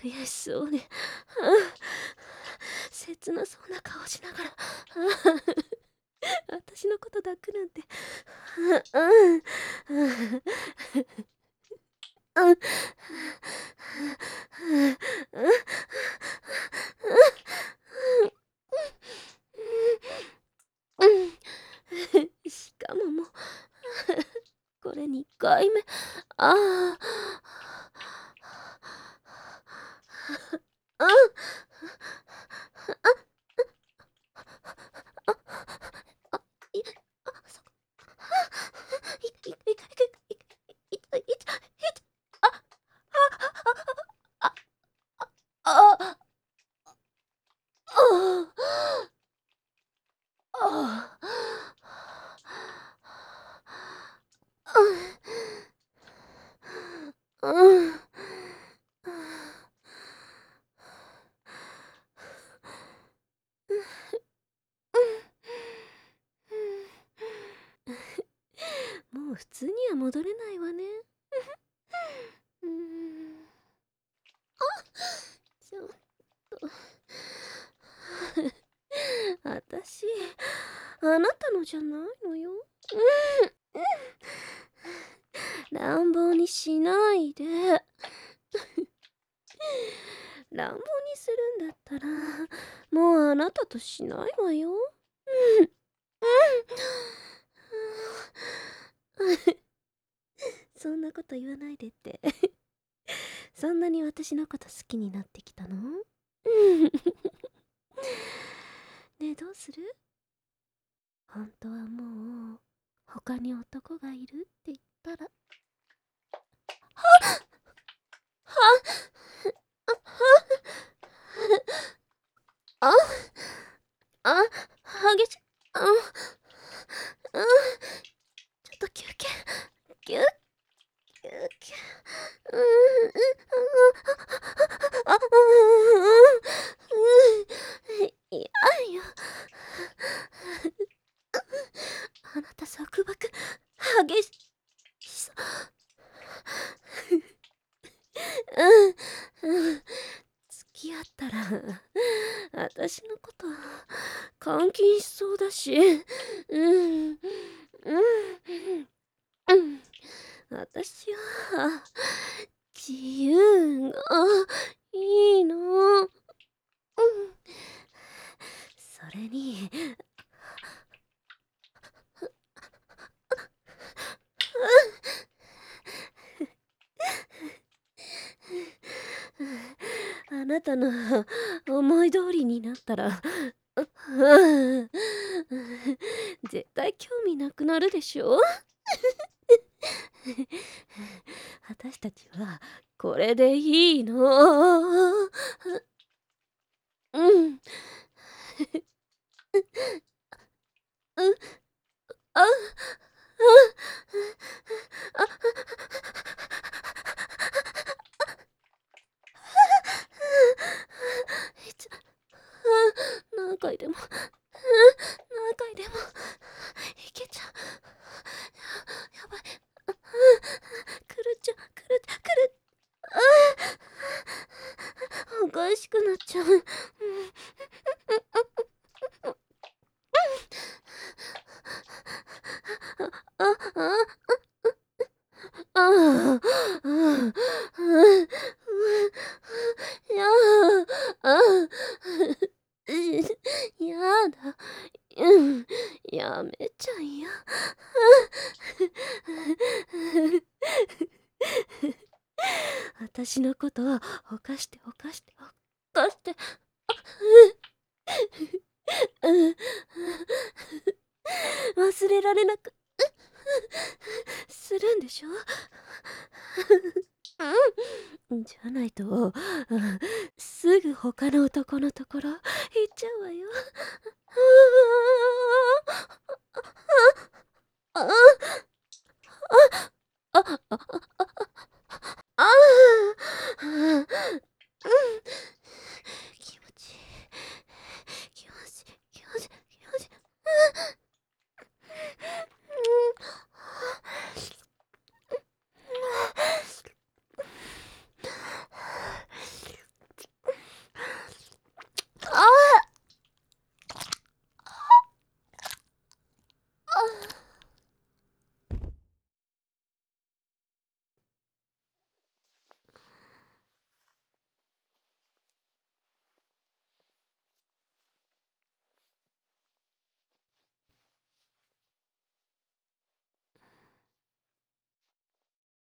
悔しそうで、切なそうな顔しながら、私のこと抱くなんて、しかももう、これ2回目。ああ。あ、いそいいいいいいあ、あ、ああ、うん。もう普通には戻れないわね。うーん。ちょっと。私、あなたのじゃないのよ。乱暴にしないで。乱暴にするんだったら、もうあなたとしないわよ。そんなこと言わないでって。そんなに私のこと好きになってきたの？ねえ、どうする？本当はもう他に男がいるって言ったら。ああ、激しい。うん、ちょっと休憩。休憩。うん、あ、いやよ。あなた束縛激しそう。付き合ったら私のこと監禁しそうだし、私は自由がいいの。それに、あなたの思い通りになったら、絶対興味なくなるでしょ。私たちはこれでいいの。うん。うん、あ、あ、いつ、何回でも、何回でも、いけちゃう。やばい。狂っちゃう、狂っちゃう、狂っ、おかしくなっちゃう。あ、あ、ああ、やあ、やだ、やめちゃいや。私のことを犯して犯して犯して、忘れられなくするんでしょ？じゃないと、すぐ他の男のところ行っちゃうわよ。ああ、ああ、ああ、